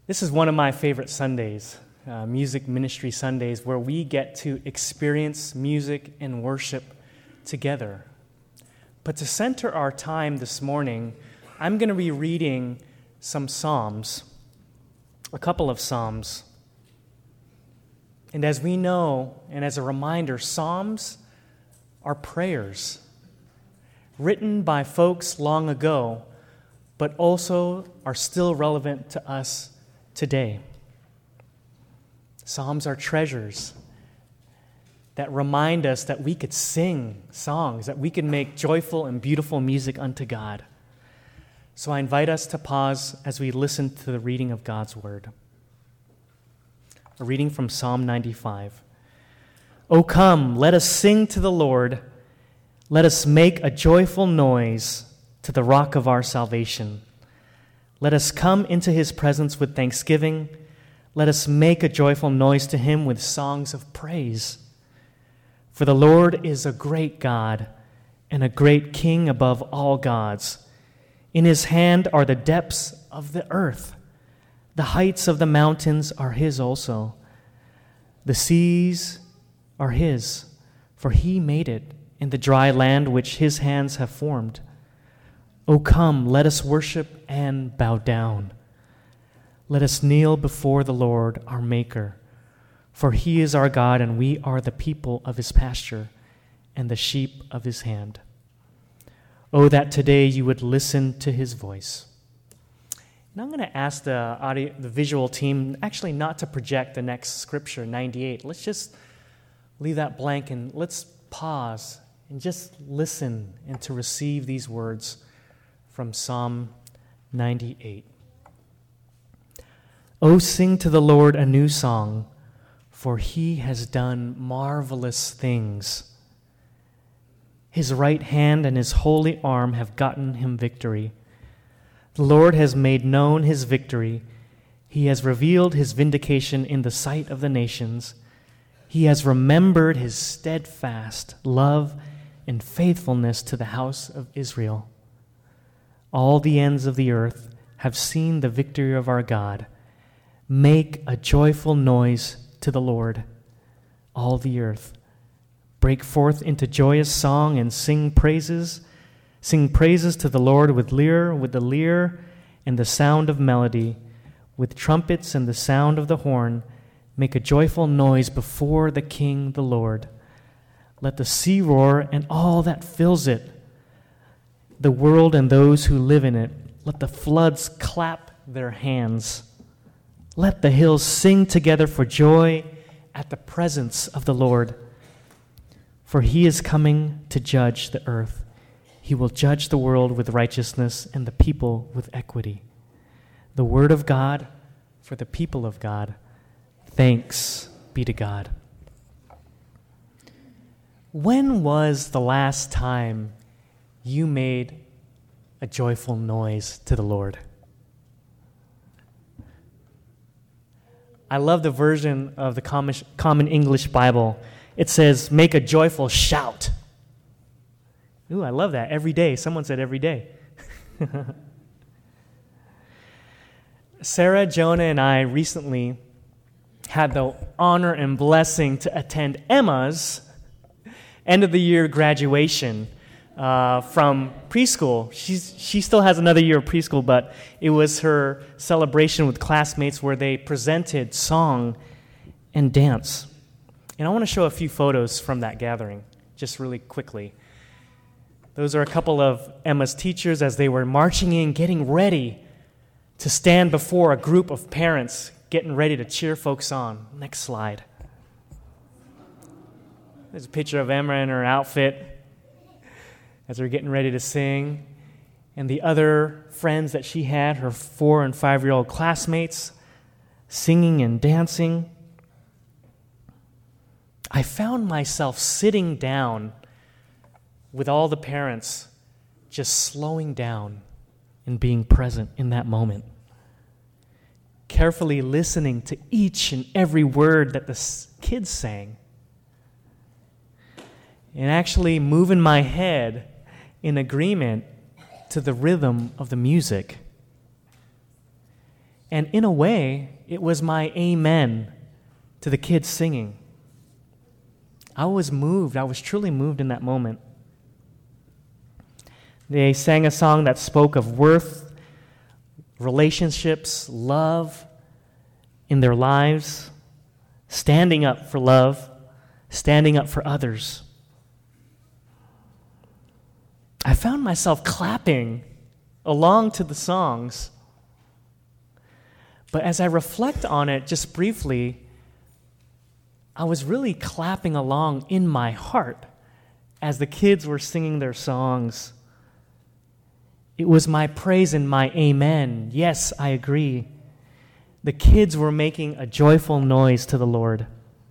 This is one of my favorite Sundays, music ministry Sundays, where we get to experience music and worship together. But to center our time this morning, I'm going to be reading some Psalms, a couple of Psalms. And as we know, and as a reminder, Psalms are prayers written by folks long ago, but also are still relevant to us today. Psalms are treasures that remind us that we could sing songs, that we can make joyful and beautiful music unto God. So I invite us to pause as we listen to the reading of God's Word. A reading from Psalm 95. O come, let us sing to the Lord. Let us make a joyful noise to the rock of our salvation. Let us come into his presence with thanksgiving. Let us make a joyful noise to him with songs of praise. For the Lord is a great God and a great King above all gods. In his hand are the depths of the earth. The heights of the mountains are his also. The seas are his, for he made it, in the dry land which his hands have formed. O come, let us worship and bow down. Let us kneel before the Lord our Maker, for he is our God, and we are the people of his pasture and the sheep of his hand. Oh, that today you would listen to his voice. And I'm going to ask the visual team actually not to project the next scripture, 98. Let's just leave that blank and let's pause and just listen and to receive these words from Psalm 98. Oh, sing to the Lord a new song, for he has done marvelous things. His right hand and his holy arm have gotten him victory. The Lord has made known his victory. He has revealed his vindication in the sight of the nations. He has remembered his steadfast love and faithfulness to the house of Israel. All the ends of the earth have seen the victory of our God. Make a joyful noise to the Lord, all the earth. Break forth into joyous song and sing praises. Sing praises to the Lord with the lyre and the sound of melody, with trumpets and the sound of the horn. Make a joyful noise before the King, the Lord. Let the sea roar and all that fills it, the world and those who live in it. Let the floods clap their hands. Let the hills sing together for joy at the presence of the Lord. For he is coming to judge the earth. He will judge the world with righteousness and the people with equity. The word of God for the people of God. Thanks be to God. When was the last time you made a joyful noise to the Lord? I love the version of the Common English Bible. It says, make a joyful shout. Ooh, I love that. Every day. Someone said every day. Sarah, Jonah, and I recently had the honor and blessing to attend Emma's end-of-the-year graduation from preschool. She still has another year of preschool, but it was her celebration with classmates where they presented song and dance. And I want to show a few photos from that gathering, just really quickly. Those are a couple of Emma's teachers as they were marching in, getting ready to stand before a group of parents, getting ready to cheer folks on. Next slide. There's a picture of Emma in her outfit as they're getting ready to sing. And the other friends that she had, her 4- and 5-year-old classmates, singing and dancing. I found myself sitting down with all the parents, just slowing down and being present in that moment. Carefully listening to each and every word that the kids sang. And actually moving my head in agreement to the rhythm of the music. And in a way, it was my amen to the kids singing. I was moved. I was truly moved in that moment. They sang a song that spoke of worth, relationships, love in their lives, standing up for love, standing up for others. I found myself clapping along to the songs. But as I reflect on it just briefly, I was really clapping along in my heart as the kids were singing their songs. It was my praise and my amen. Yes, I agree. The kids were making a joyful noise to the Lord.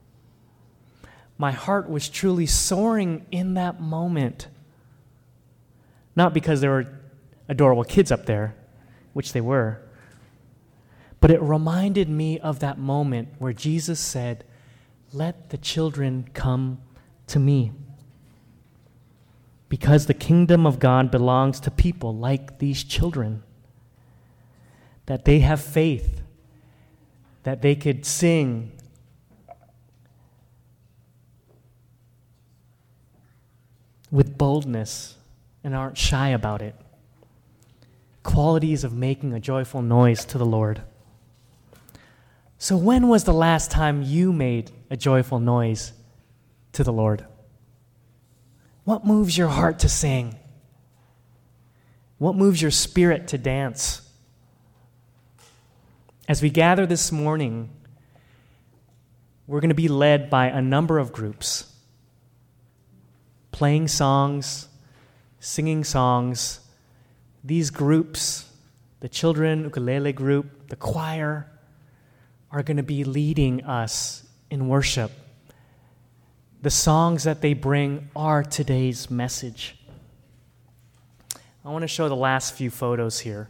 My heart was truly soaring in that moment. Not because there were adorable kids up there, which they were, but it reminded me of that moment where Jesus said, "Let the children come to me." Because the kingdom of God belongs to people like these children, that they have faith, that they could sing with boldness and aren't shy about it. Qualities of making a joyful noise to the Lord. So when was the last time you made a joyful noise to the Lord? What moves your heart to sing? What moves your spirit to dance? As we gather this morning, we're going to be led by a number of groups, playing songs, singing songs. These groups, the children ukulele group, the choir, are going to be leading us in worship. The songs that they bring are today's message. I want to show the last few photos here.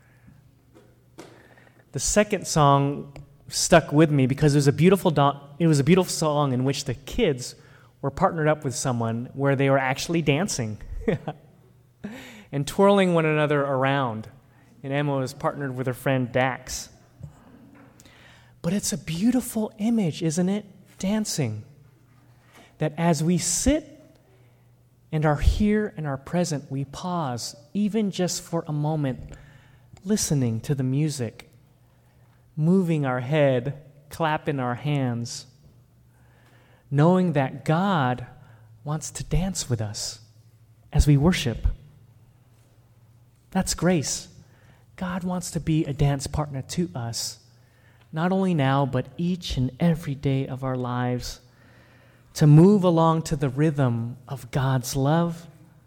The second song stuck with me because it was a beautiful song in which the kids were partnered up with someone where they were actually dancing and twirling one another around. And Emma was partnered with her friend Dax. But it's a beautiful image, isn't it? Dancing. That as we sit and are here and are present, we pause, even just for a moment, listening to the music, moving our head, clapping our hands, knowing that God wants to dance with us as we worship. That's grace. God wants to be a dance partner to us, not only now, but each and every day of our lives, to move along to the rhythm of God's love,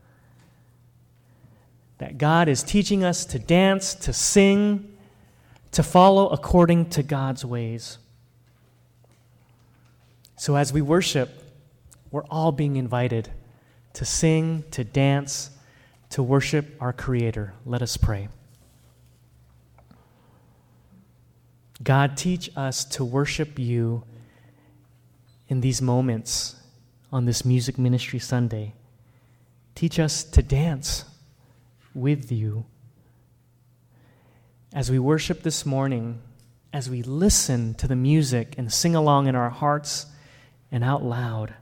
that God is teaching us to dance, to sing, to follow according to God's ways. So as we worship, we're all being invited to sing, to dance, to worship our Creator. Let us pray. God, teach us to worship you in these moments on this Music Ministry Sunday. Teach us to dance with you. As we worship this morning, as we listen to the music and sing along in our hearts and out loud,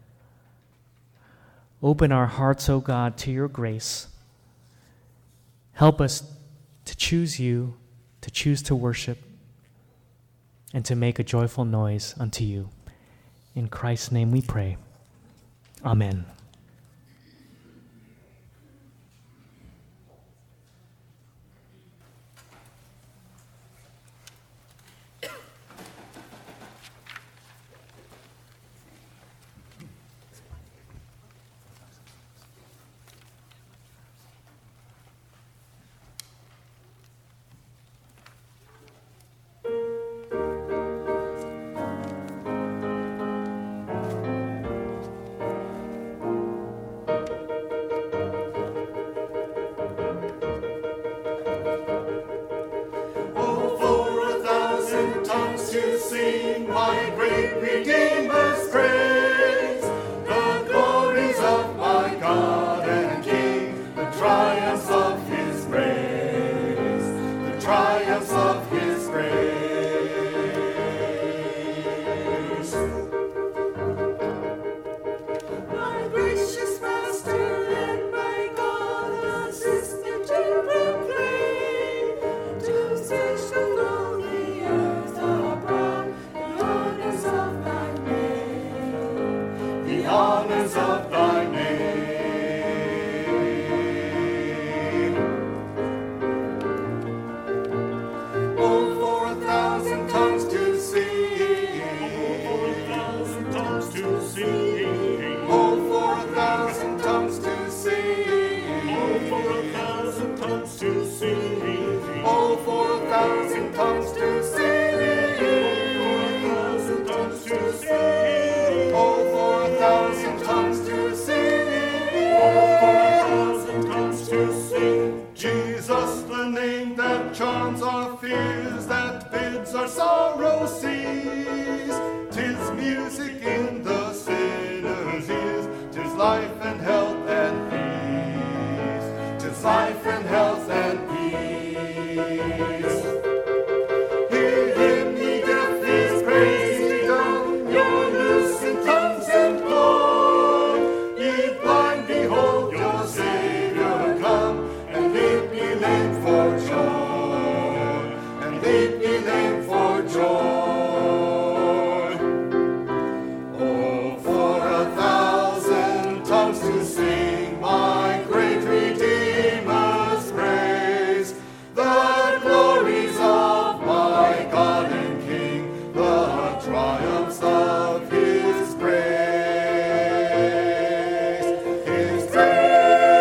open our hearts, O God, to your grace. Help us to choose you, to choose to worship, and to make a joyful noise unto you. In Christ's name we pray. Amen. God and King, the triumphs of his grace, the triumphs of his grace. My gracious Master and my God, assist me to proclaim, to search along the earth abroad, the honors of thy name, the honors of thy name. Oh, for 1,000 tongues to sing. Oh, for 1,000 tongues to sing. Oh, for 1,000 tongues to sing. Oh, for 1,000 tongues to sing. Oh, for 1,000 tongues to sing. Oh, for 1,000 tongues to sing. Jesus, the name that charms our fears, that bids our sorrow cease. 'Tis music in the sinner's ears. 'Tis life and health and peace. 'Tis life and health and peace. Hear him, ye deaf, his praise ye dumb. Your loosened tongues employ. Ye blind, behold your Savior come, and leap ye lame for joy, and leap ye lame for joy. Oh, for 1,000 tongues to sing my great Redeemer's praise, the glories of my God and King, the triumphs of his grace, his grace.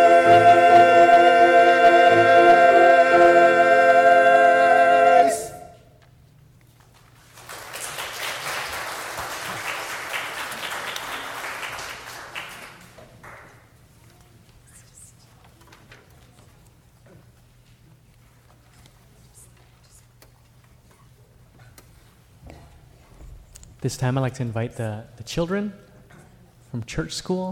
This time I'd like to invite the children from church school.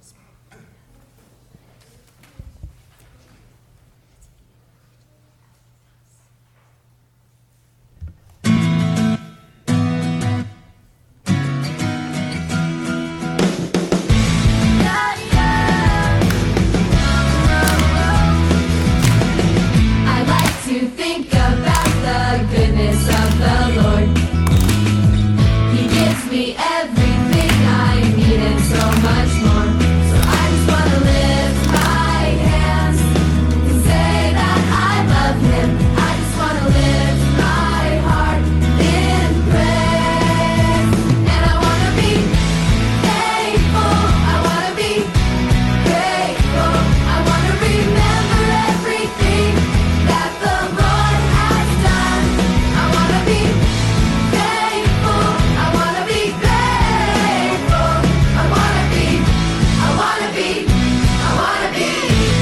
I like to think about the goodness of the Lord. He gives me everything I need and so much more. So I just want to lift my hands and say that I love him. I just want to lift my heart in praise. And I want to be thankful. I want to be grateful. I want to remember everything that the Lord has done. I want to be thankful. I want to be grateful. I want to be. I want to be. I want to be.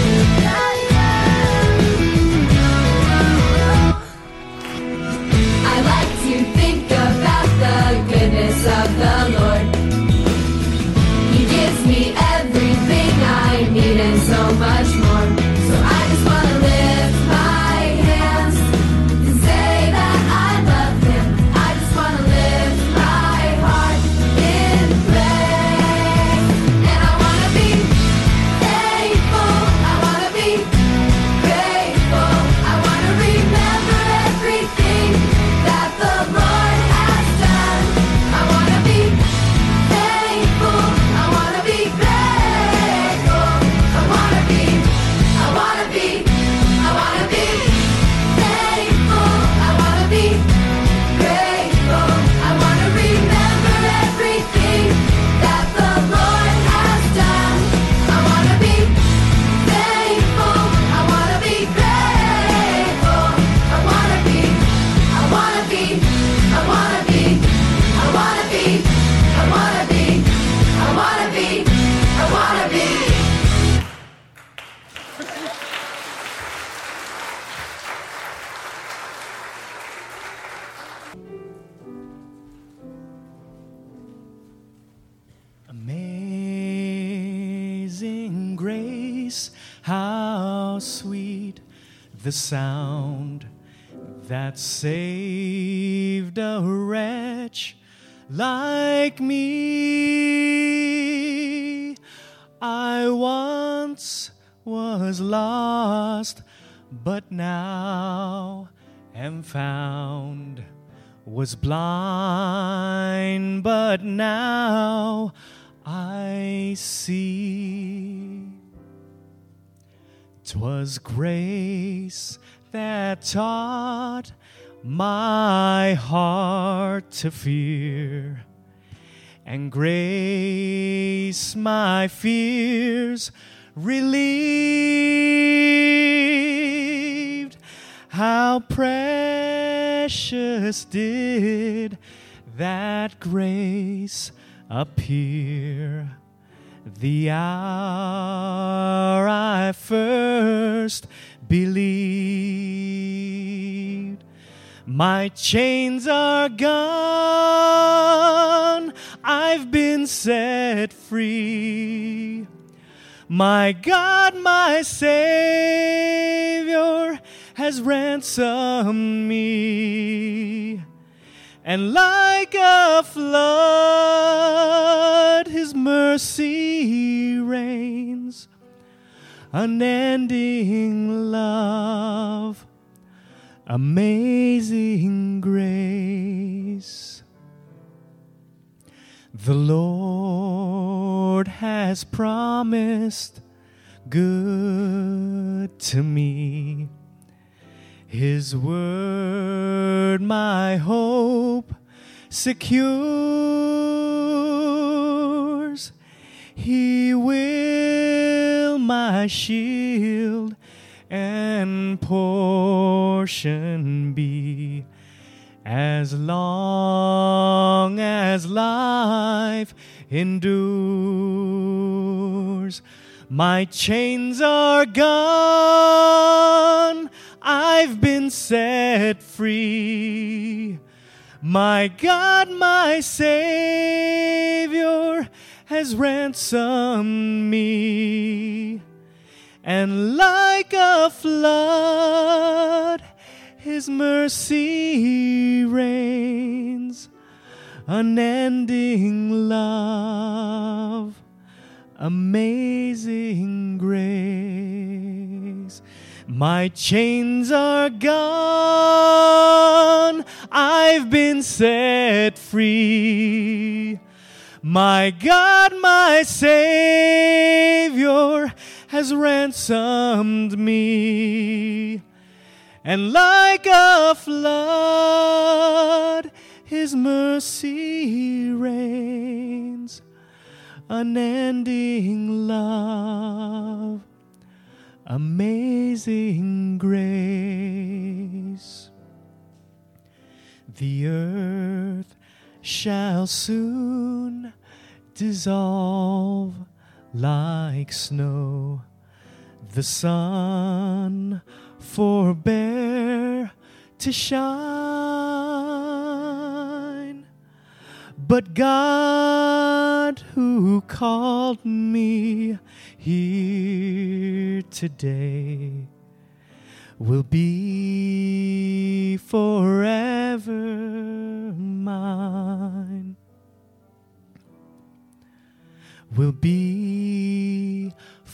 I like to think about the goodness of the Lord. He gives me everything I need and so much more. So I just want to lift my hands and say that I love him. I just want to lift my heart in praise. And I want to be thankful. I want to be grateful. I want to remember everything that the Lord has done. I want to be thankful. I want to be grateful. I want to be. I want to be. I want to be thankful. I want to be grateful. I want to remember everything that the Lord has done. I want to be thankful. I want to be grateful. I want to be. I want to be. I want to be. I want to be. I want to be. I want to be. I want to be. Amazing grace, how sweet the sound that saved a wretch like me. I once was lost, but now am found. Was blind, but now I see. 'Twas grace that taught my heart to fear, and grace my fears relieved. How precious did that grace appear the hour I first believed. My chains are gone, I've been set free. My God, my Savior, has ransomed me. And like a flood, His mercy reigns. Unending love, amazing grace. The Lord has promised good to me. His word my hope secures. He will my shield and portion be, as long as life endures. My chains are gone, I've been set free. My God, my Savior, has ransomed me. And like a flood, His mercy reigns. Unending love, amazing grace. My chains are gone, I've been set free. My God, my Savior, has ransomed me. And like a flood, His mercy reigns. Unending love, amazing grace. The earth shall soon dissolve like snow. The sun forbear to shine. But God, who called me here today, will be forever mine. Will be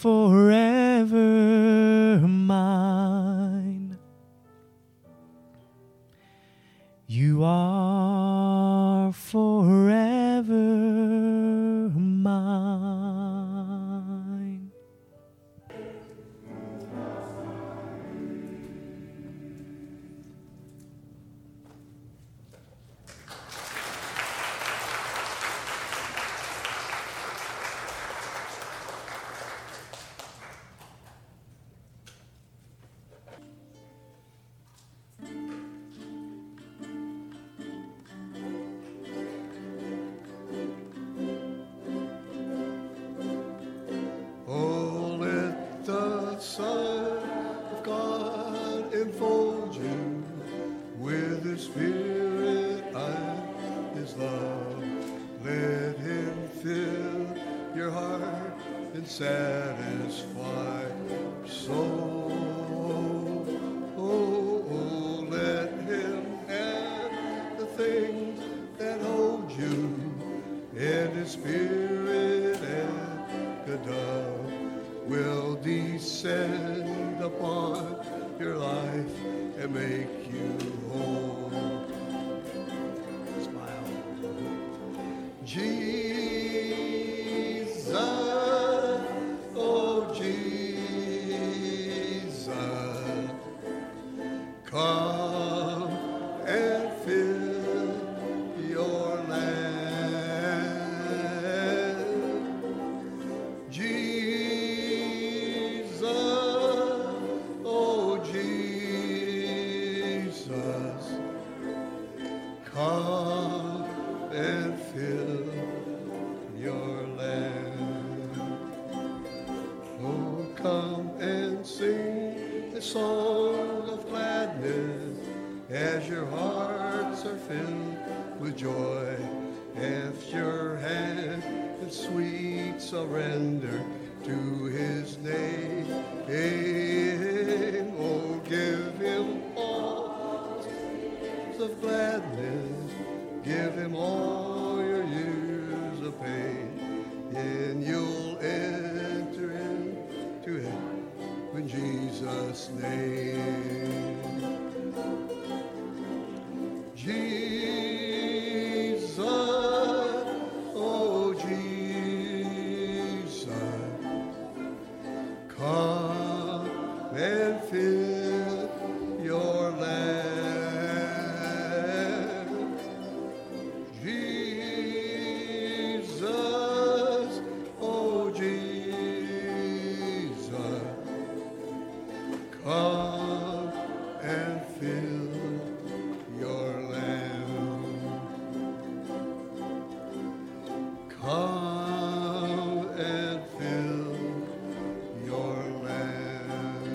forever mine. You are forever mine. Oh, let the Son of God enfold you with His Spirit and His love. Let Him fill your heart and satisfy your soul. Oh, let and make you whole. Smile. Jesus, oh Jesus, come and fill your land. Jesus, oh Jesus, come and fill your land. Oh, come and sing a song of gladness as your hearts are filled with joy. Lift your hand in sweet surrender to his name. Oh, give him all of gladness, give him all your years of pain, and you'll enter into it in Jesus' name. Jesus, oh Jesus, come and fill your land. Jesus, oh Jesus, come and fill your land. Come and fill your land.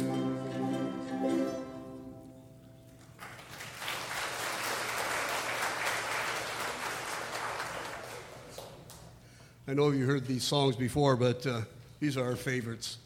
I know you heard these songs before, but these are our favorites.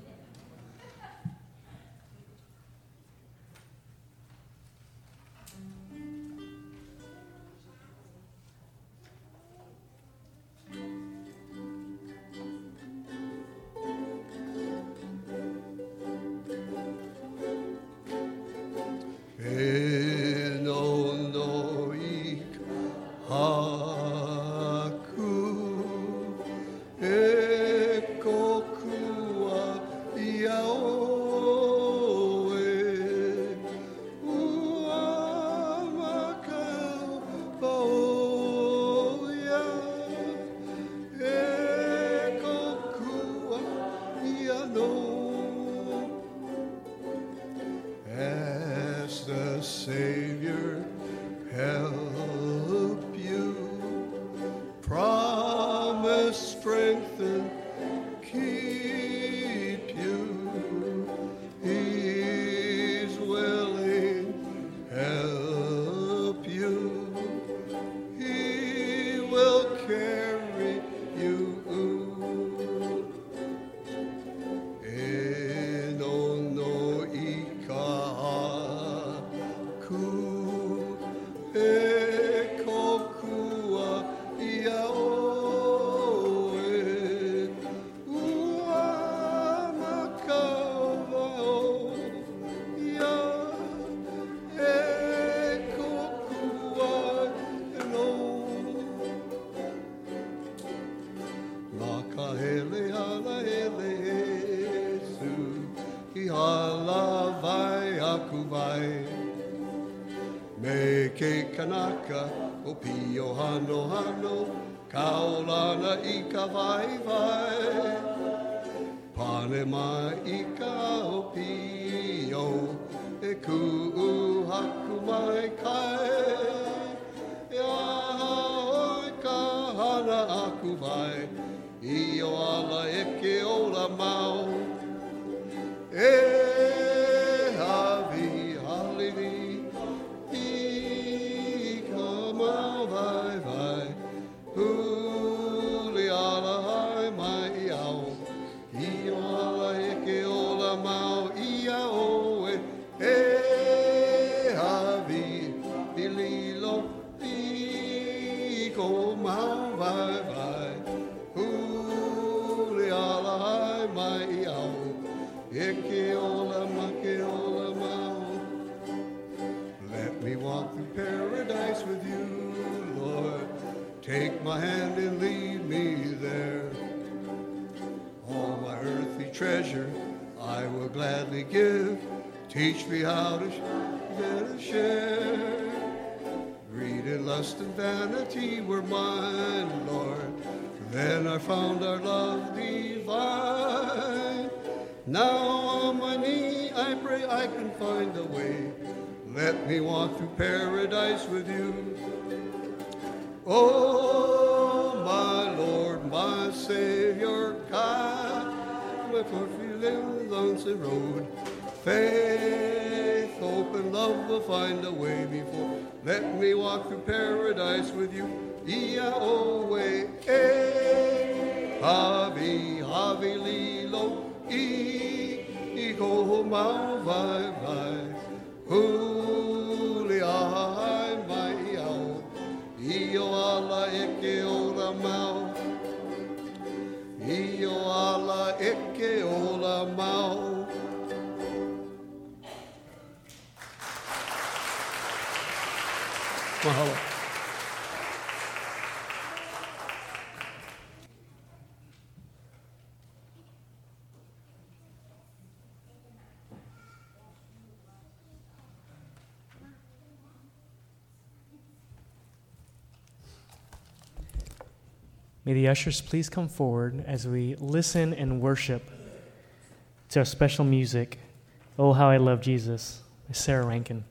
As the Savior help you, promise, strengthen, keep you. He's willing, help you. He will carry you. Meke kanaka o pio hano hano, kaolana I ka vai vai. Panema I ka o pio, e ku haku mai kai. Ia oi ka hana aku vai, I o ala e ke ola mau. E havi halivi, walk through paradise with you, Lord. Take my hand and lead me there. All my earthly treasure I will gladly give. Teach me how to share. Greed and lust and vanity were mine, Lord. Then I found our love divine. Now on my knee I pray I can find a way. Let me walk through paradise with you. Oh, my Lord, my Savior, guide me for feeling the lonesome road. Faith, hope, and love will find a way before. Let me walk through paradise with you. E-I-O-way, Havi, Havi, Lilo, E-Ko, Mau, Vai, Vai, Huli, Ai, Mai, Ao, Io, Ala, Eke, Ola, Mau, Io, Ala, Eke, Ola, Mau. Mahalo. May the ushers please come forward as we listen and worship to our special music, Oh How I Love Jesus, by Sarah Rankin.